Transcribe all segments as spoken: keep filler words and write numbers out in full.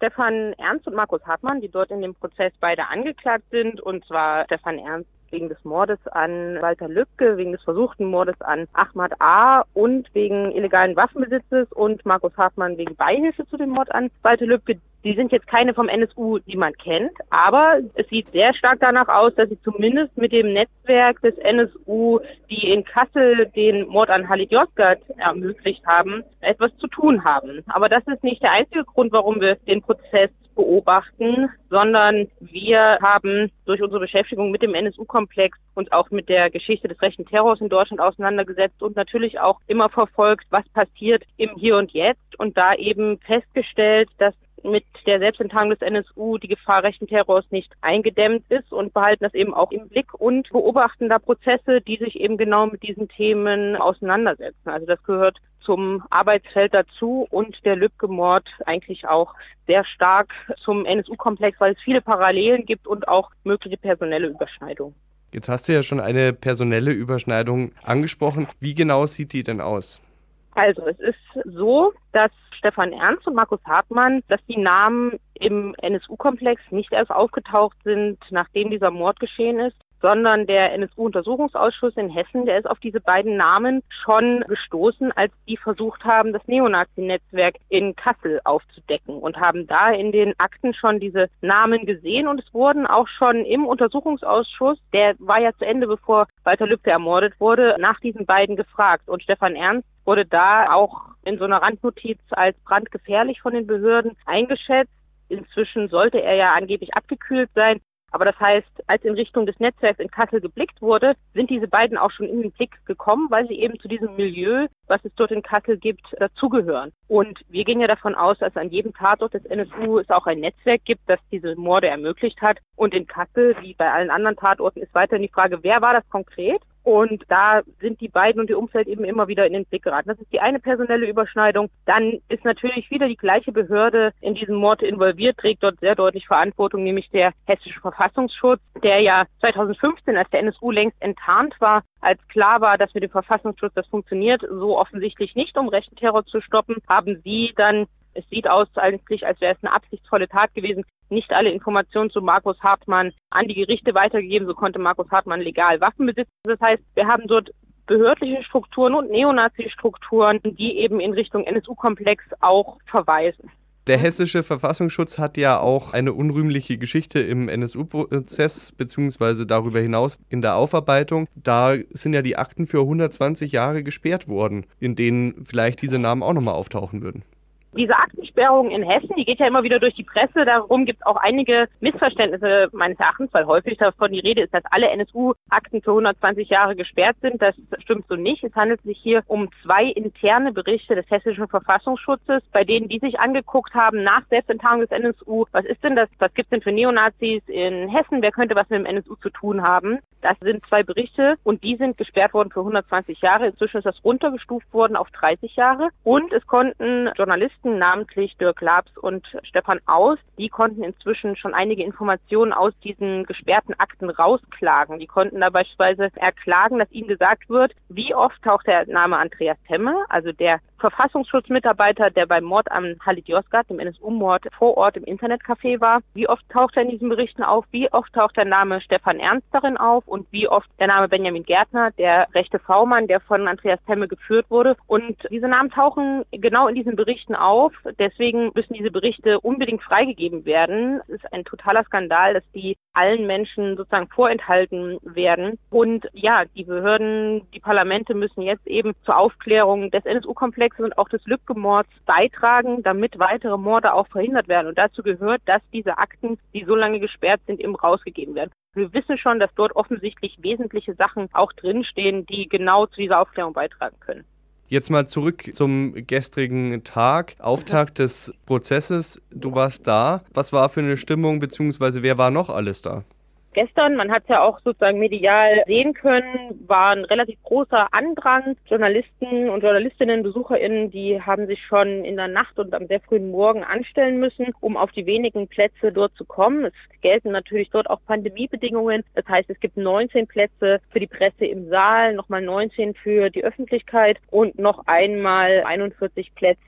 Stefan Ernst und Markus Hartmann, die dort in dem Prozess beide angeklagt sind, und zwar Stefan Ernst wegen des Mordes an Walter Lübcke, wegen des versuchten Mordes an Ahmad A. und wegen illegalen Waffenbesitzes, und Markus Hartmann wegen Beihilfe zu dem Mord an Walter Lübcke. Die sind jetzt keine vom N S U, die man kennt, aber es sieht sehr stark danach aus, dass sie zumindest mit dem Netzwerk des N S U, die in Kassel den Mord an Halit Yozgat ermöglicht haben, etwas zu tun haben. Aber das ist nicht der einzige Grund, warum wir den Prozess beobachten, sondern wir haben durch unsere Beschäftigung mit dem N S U-Komplex uns auch mit der Geschichte des rechten Terrors in Deutschland auseinandergesetzt und natürlich auch immer verfolgt, was passiert im Hier und Jetzt, und da eben festgestellt, dass mit der Selbstenttarnung des N S U die Gefahr rechten Terrors nicht eingedämmt ist, und behalten das eben auch im Blick und beobachten da Prozesse, die sich eben genau mit diesen Themen auseinandersetzen. Also das gehört zum Arbeitsfeld dazu, und der Lübcke-Mord eigentlich auch sehr stark zum N S U-Komplex, weil es viele Parallelen gibt und auch mögliche personelle Überschneidungen. Jetzt hast du ja schon eine personelle Überschneidung angesprochen. Wie genau sieht die denn aus? Also es ist so, dass Stefan Ernst und Markus Hartmann, dass die Namen im N S U-Komplex nicht erst aufgetaucht sind, nachdem dieser Mord geschehen ist, sondern der N S U-Untersuchungsausschuss in Hessen, der ist auf diese beiden Namen schon gestoßen, als die versucht haben, das Neonazi-Netzwerk in Kassel aufzudecken, und haben da in den Akten schon diese Namen gesehen, und es wurden auch schon im Untersuchungsausschuss, der war ja zu Ende, bevor Walter Lübcke ermordet wurde, nach diesen beiden gefragt, und Stefan Ernst wurde da auch in so einer Randnotiz als brandgefährlich von den Behörden eingeschätzt. Inzwischen sollte er ja angeblich abgekühlt sein. Aber das heißt, als in Richtung des Netzwerks in Kassel geblickt wurde, sind diese beiden auch schon in den Blick gekommen, weil sie eben zu diesem Milieu, was es dort in Kassel gibt, dazugehören. Und wir gehen ja davon aus, dass an jedem Tatort des N S U es auch ein Netzwerk gibt, das diese Morde ermöglicht hat. Und in Kassel, wie bei allen anderen Tatorten, ist weiterhin die Frage, wer war das konkret? Und da sind die beiden und ihr Umfeld eben immer wieder in den Blick geraten. Das ist die eine personelle Überschneidung. Dann ist natürlich wieder die gleiche Behörde in diesem Mord involviert, trägt dort sehr deutlich Verantwortung, nämlich der Hessische Verfassungsschutz, der ja zweitausendfünfzehn, als der N S U längst enttarnt war, als klar war, dass mit dem Verfassungsschutz das funktioniert, so offensichtlich nicht, um rechten Terror zu stoppen, haben sie dann, es sieht aus eigentlich, als wäre es eine absichtsvolle Tat gewesen, nicht alle Informationen zu Markus Hartmann an die Gerichte weitergegeben. So konnte Markus Hartmann legal Waffen besitzen. Das heißt, wir haben dort behördliche Strukturen und Neonazi-Strukturen, die eben in Richtung N S U-Komplex auch verweisen. Der Hessische Verfassungsschutz hat ja auch eine unrühmliche Geschichte im N S U-Prozess, beziehungsweise darüber hinaus in der Aufarbeitung. Da sind ja die Akten für hundertzwanzig Jahre gesperrt worden, in denen vielleicht diese Namen auch nochmal auftauchen würden. Diese Aktensperrung in Hessen, die geht ja immer wieder durch die Presse. Darum gibt es auch einige Missverständnisse meines Erachtens, weil häufig davon die Rede ist, dass alle N S U-Akten für hundertzwanzig Jahre gesperrt sind. Das stimmt so nicht. Es handelt sich hier um zwei interne Berichte des Hessischen Verfassungsschutzes, bei denen die sich angeguckt haben nach Selbstenttarnung des N S U. Was ist denn das? Was gibt es denn für Neonazis in Hessen? Wer könnte was mit dem N S U zu tun haben? Das sind zwei Berichte, und die sind gesperrt worden für hundertzwanzig Jahre. Inzwischen ist das runtergestuft worden auf dreißig Jahre. Und es konnten Journalisten, namentlich Dirk Labs und Stefan Aus, die konnten inzwischen schon einige Informationen aus diesen gesperrten Akten rausklagen. Die konnten da beispielsweise erklagen, dass ihnen gesagt wird, wie oft taucht der Name Andreas Temme, also der Verfassungsschutzmitarbeiter, der beim Mord an Halit Yozgat, dem N S U-Mord, vor Ort im Internetcafé war. Wie oft taucht er in diesen Berichten auf? Wie oft taucht der Name Stefan Ernst darin auf? Und wie oft der Name Benjamin Gärtner, der rechte V-Mann, der von Andreas Temme geführt wurde? Und diese Namen tauchen genau in diesen Berichten auf. Deswegen müssen diese Berichte unbedingt freigegeben werden. Es ist ein totaler Skandal, dass die allen Menschen sozusagen vorenthalten werden. Und ja, die Behörden, die Parlamente müssen jetzt eben zur Aufklärung des N S U-Komplexes und auch des Lübcke-Mords beitragen, damit weitere Morde auch verhindert werden. Und dazu gehört, dass diese Akten, die so lange gesperrt sind, eben rausgegeben werden. Wir wissen schon, dass dort offensichtlich wesentliche Sachen auch drinstehen, die genau zu dieser Aufklärung beitragen können. Jetzt mal zurück zum gestrigen Tag, Auftakt des Prozesses. Du warst da. Was war für eine Stimmung, beziehungsweise wer war noch alles da? Gestern, man hat es ja auch sozusagen medial sehen können, war ein relativ großer Andrang. Journalisten und Journalistinnen, BesucherInnen, die haben sich schon in der Nacht und am sehr frühen Morgen anstellen müssen, um auf die wenigen Plätze dort zu kommen. Es gelten natürlich dort auch Pandemiebedingungen. Das heißt, es gibt neunzehn Plätze für die Presse im Saal, nochmal neunzehn für die Öffentlichkeit und noch einmal einundvierzig Plätze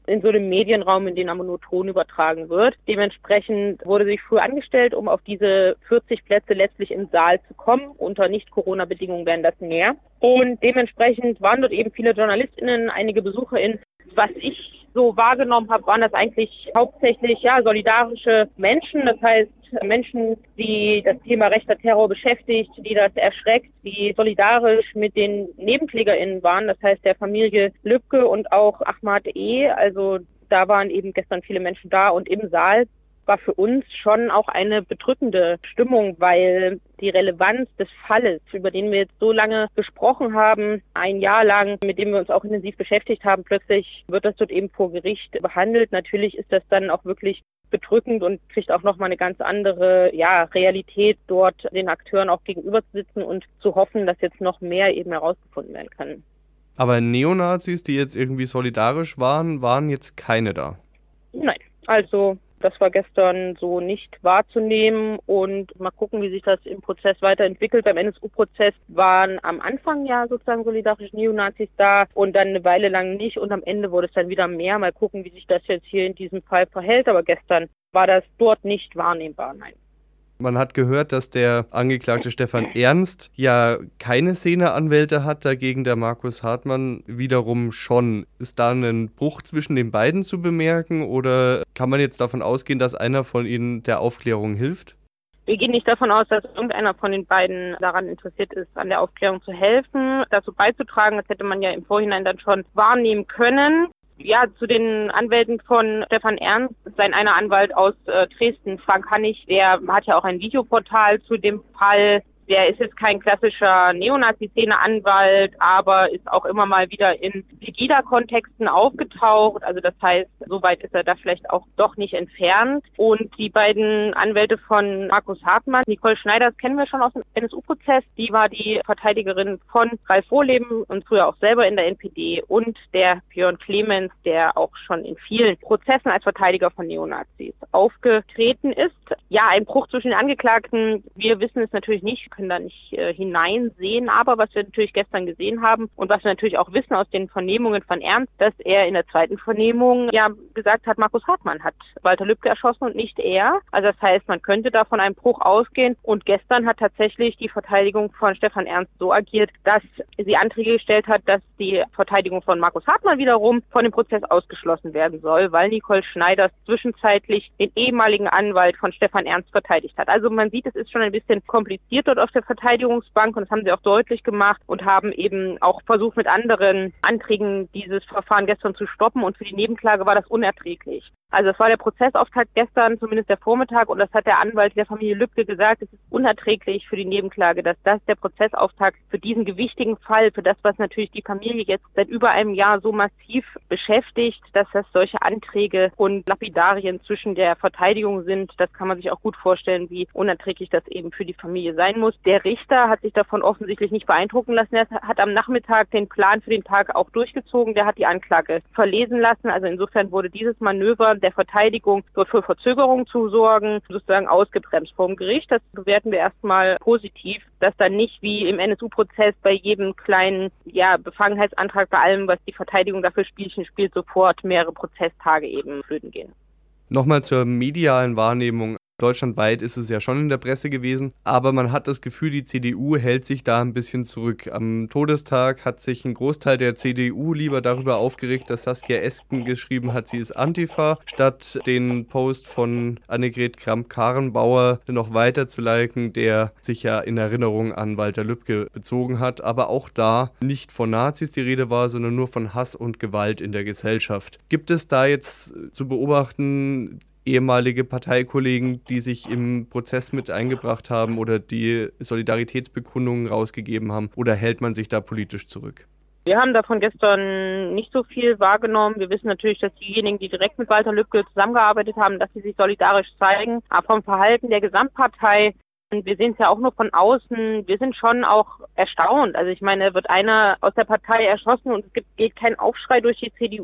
in so einem Medienraum, in dem aber nur Ton übertragen wird. Dementsprechend wurde sich früh angestellt, um auf diese vierzig Plätze letztlich im Saal zu kommen. Unter Nicht-Corona-Bedingungen wären das mehr. Und dementsprechend waren dort eben viele JournalistInnen, einige BesucherInnen. Was ich so wahrgenommen habe, waren das eigentlich hauptsächlich ja solidarische Menschen. Das heißt Menschen, die das Thema rechter Terror beschäftigt, die das erschreckt, die solidarisch mit den NebenklägerInnen waren. Das heißt der Familie Lübke und auch Ahmad E. Also da waren eben gestern viele Menschen da und im Saal war für uns schon auch eine bedrückende Stimmung, weil die Relevanz des Falles, über den wir jetzt so lange gesprochen haben, ein Jahr lang, mit dem wir uns auch intensiv beschäftigt haben, plötzlich wird das dort eben vor Gericht behandelt. Natürlich ist das dann auch wirklich bedrückend und kriegt auch nochmal eine ganz andere ja, Realität, dort den Akteuren auch gegenüber zu sitzen und zu hoffen, dass jetzt noch mehr eben herausgefunden werden kann. Aber Neonazis, die jetzt irgendwie solidarisch waren, waren jetzt keine da? Nein, also das war gestern so nicht wahrzunehmen und mal gucken, wie sich das im Prozess weiterentwickelt. Beim N S U-Prozess waren am Anfang ja sozusagen solidarische Neonazis da und dann eine Weile lang nicht und am Ende wurde es dann wieder mehr. Mal gucken, wie sich das jetzt hier in diesem Fall verhält, aber gestern war das dort nicht wahrnehmbar, nein. Man hat gehört, dass der Angeklagte Stefan Ernst ja keine Szeneanwälte hat, dagegen der Markus Hartmann wiederum schon. Ist da ein Bruch zwischen den beiden zu bemerken oder kann man jetzt davon ausgehen, dass einer von ihnen der Aufklärung hilft? Wir gehen nicht davon aus, dass irgendeiner von den beiden daran interessiert ist, an der Aufklärung zu helfen, dazu beizutragen. Das hätte man ja im Vorhinein dann schon wahrnehmen können. Ja, zu den Anwälten von Stefan Ernst, sein einer Anwalt aus äh, Dresden, Frank Hannig, der hat ja auch ein Videoportal zu dem Fall. Der ist jetzt kein klassischer Neonazi-Szene-Anwalt, aber ist auch immer mal wieder in Pegida-Kontexten aufgetaucht. Also das heißt, soweit ist er da vielleicht auch doch nicht entfernt. Und die beiden Anwälte von Markus Hartmann, Nicole Schneider, das kennen wir schon aus dem N S U-Prozess. Die war die Verteidigerin von Ralf Wohleben und früher auch selber in der N P D. Und der Björn Clemens, der auch schon in vielen Prozessen als Verteidiger von Neonazis aufgetreten ist. Ja, ein Bruch zwischen den Angeklagten, wir wissen es natürlich nicht, können da nicht äh, hineinsehen, aber was wir natürlich gestern gesehen haben und was wir natürlich auch wissen aus den Vernehmungen von Ernst, dass er in der zweiten Vernehmung ja gesagt hat, Markus Hartmann hat Walter Lübcke erschossen und nicht er. Also das heißt, man könnte da von einem Bruch ausgehen und gestern hat tatsächlich die Verteidigung von Stefan Ernst so agiert, dass sie Anträge gestellt hat, dass die Verteidigung von Markus Hartmann wiederum von dem Prozess ausgeschlossen werden soll, weil Nicole Schneider zwischenzeitlich den ehemaligen Anwalt von Stefan Ernst verteidigt hat. Also man sieht, es ist schon ein bisschen kompliziert dort auf der Verteidigungsbank und das haben sie auch deutlich gemacht und haben eben auch versucht, mit anderen Anträgen dieses Verfahren gestern zu stoppen und für die Nebenklage war das unerträglich. Also das war der Prozessauftakt gestern, zumindest der Vormittag, und das hat der Anwalt der Familie Lübcke gesagt, es ist unerträglich für die Nebenklage, dass das der Prozessauftakt für diesen gewichtigen Fall, für das, was natürlich die Familie jetzt seit über einem Jahr so massiv beschäftigt, dass das solche Anträge und Lapidarien zwischen der Verteidigung sind, das kann man sich auch gut vorstellen, wie unerträglich das eben für die Familie sein muss. Der Richter hat sich davon offensichtlich nicht beeindrucken lassen, er hat am Nachmittag den Plan für den Tag auch durchgezogen, der hat die Anklage verlesen lassen, also insofern wurde dieses Manöver der Verteidigung dort für Verzögerung zu sorgen, sozusagen ausgebremst vom Gericht. Das bewerten wir erstmal positiv, dass dann nicht wie im N S U-Prozess bei jedem kleinen ja, Befangenheitsantrag, bei allem, was die Verteidigung dafür Spielchen spielt, sofort mehrere Prozesstage eben flöten gehen. Nochmal zur medialen Wahrnehmung. Deutschlandweit ist es ja schon in der Presse gewesen, aber man hat das Gefühl, die C D U hält sich da ein bisschen zurück. Am Todestag hat sich ein Großteil der C D U lieber darüber aufgeregt, dass Saskia Esken geschrieben hat, sie ist Antifa, statt den Post von Annegret Kramp-Karrenbauer noch weiter zu liken, der sich ja in Erinnerung an Walter Lübcke bezogen hat, aber auch da nicht von Nazis die Rede war, sondern nur von Hass und Gewalt in der Gesellschaft. Gibt es da jetzt zu beobachten ehemalige Parteikollegen, die sich im Prozess mit eingebracht haben oder die Solidaritätsbekundungen rausgegeben haben, oder hält man sich da politisch zurück? Wir haben davon gestern nicht so viel wahrgenommen. Wir wissen natürlich, dass diejenigen, die direkt mit Walter Lübcke zusammengearbeitet haben, dass sie sich solidarisch zeigen. Aber vom Verhalten der Gesamtpartei, und wir sehen es ja auch nur von außen, wir sind schon auch erstaunt. Also ich meine, wird einer aus der Partei erschossen und es gibt, geht kein Aufschrei durch die C D U.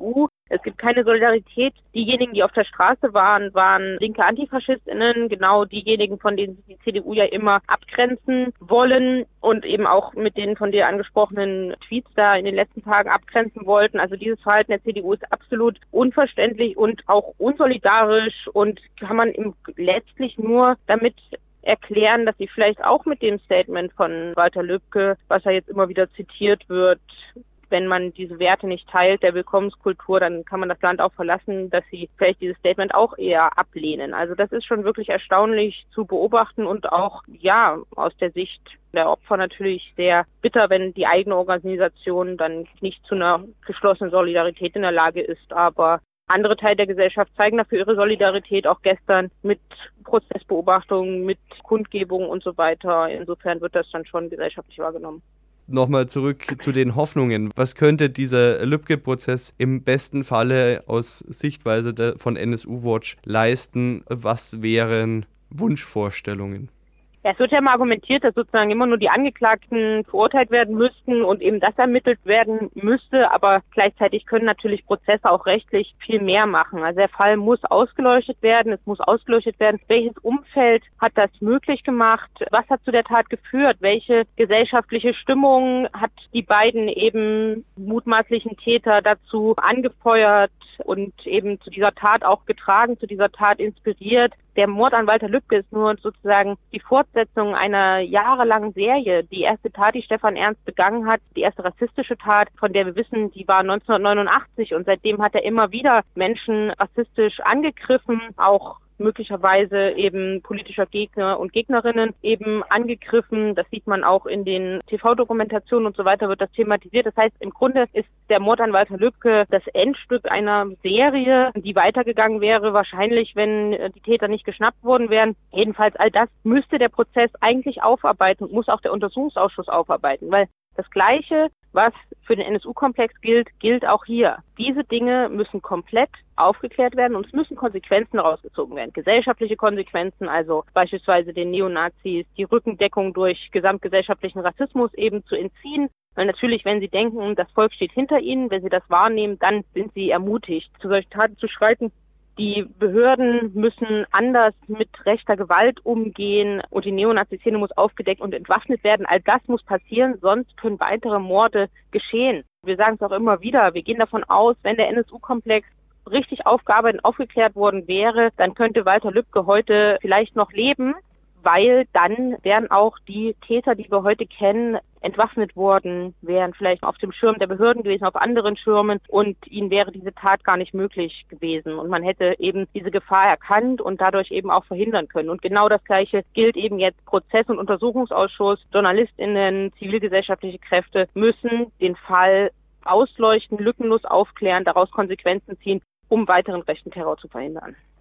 Es gibt keine Solidarität. Diejenigen, die auf der Straße waren, waren linke AntifaschistInnen, genau diejenigen, von denen sich die C D U ja immer abgrenzen wollen und eben auch mit den von dir angesprochenen Tweets da in den letzten Tagen abgrenzen wollten. Also dieses Verhalten der C D U ist absolut unverständlich und auch unsolidarisch und kann man im, letztlich nur damit erklären, dass sie vielleicht auch mit dem Statement von Walter Lübcke, was ja jetzt immer wieder zitiert wird, wenn man diese Werte nicht teilt, der Willkommenskultur, dann kann man das Land auch verlassen, dass sie vielleicht dieses Statement auch eher ablehnen. Also das ist schon wirklich erstaunlich zu beobachten und auch, ja, aus der Sicht der Opfer natürlich sehr bitter, wenn die eigene Organisation dann nicht zu einer geschlossenen Solidarität in der Lage ist. Aber andere Teile der Gesellschaft zeigen dafür ihre Solidarität, auch gestern mit Prozessbeobachtungen, mit Kundgebungen und so weiter. Insofern wird das dann schon gesellschaftlich wahrgenommen. Nochmal zurück zu den Hoffnungen. Was könnte dieser Lübcke-Prozess im besten Falle aus Sichtweise der, von N S U Watch leisten? Was wären Wunschvorstellungen? Ja, es wird ja immer argumentiert, dass sozusagen immer nur die Angeklagten verurteilt werden müssten und eben das ermittelt werden müsste, aber gleichzeitig können natürlich Prozesse auch rechtlich viel mehr machen. Also der Fall muss ausgeleuchtet werden, es muss ausgeleuchtet werden, welches Umfeld hat das möglich gemacht, was hat zu der Tat geführt, welche gesellschaftliche Stimmung hat die beiden eben mutmaßlichen Täter dazu angefeuert und eben zu dieser Tat auch getragen, zu dieser Tat inspiriert. Der Mord an Walter Lübcke ist nur sozusagen die Fortsetzung einer jahrelangen Serie. Die erste Tat, die Stefan Ernst begangen hat, die erste rassistische Tat, von der wir wissen, die war neunzehnhundertneunundachtzig und seitdem hat er immer wieder Menschen rassistisch angegriffen, auch möglicherweise eben politischer Gegner und Gegnerinnen eben angegriffen. Das sieht man auch in den T V-Dokumentationen und so weiter, wird das thematisiert. Das heißt, im Grunde ist der Mord an Walter Lübcke das Endstück einer Serie, die weitergegangen wäre, wahrscheinlich, wenn die Täter nicht geschnappt worden wären. Jedenfalls all das müsste der Prozess eigentlich aufarbeiten und muss auch der Untersuchungsausschuss aufarbeiten, weil das Gleiche, was für den N S U-Komplex gilt, gilt auch hier. Diese Dinge müssen komplett aufgeklärt werden und es müssen Konsequenzen rausgezogen werden. Gesellschaftliche Konsequenzen, also beispielsweise den Neonazis die Rückendeckung durch gesamtgesellschaftlichen Rassismus eben zu entziehen. Weil natürlich, wenn sie denken, das Volk steht hinter ihnen, wenn sie das wahrnehmen, dann sind sie ermutigt, zu solchen Taten zu schreiten. Die Behörden müssen anders mit rechter Gewalt umgehen und die Neonazi-Szene muss aufgedeckt und entwaffnet werden. All das muss passieren, sonst können weitere Morde geschehen. Wir sagen es auch immer wieder, wir gehen davon aus, wenn der N S U-Komplex richtig aufgearbeitet und aufgeklärt worden wäre, dann könnte Walter Lübcke heute vielleicht noch leben, weil dann wären auch die Täter, die wir heute kennen, entwaffnet worden, wären vielleicht auf dem Schirm der Behörden gewesen, auf anderen Schirmen und ihnen wäre diese Tat gar nicht möglich gewesen. Und man hätte eben diese Gefahr erkannt und dadurch eben auch verhindern können. Und genau das Gleiche gilt eben jetzt Prozess- und Untersuchungsausschuss. JournalistInnen, zivilgesellschaftliche Kräfte müssen den Fall ausleuchten, lückenlos aufklären, daraus Konsequenzen ziehen, um weiteren rechten Terror zu verhindern.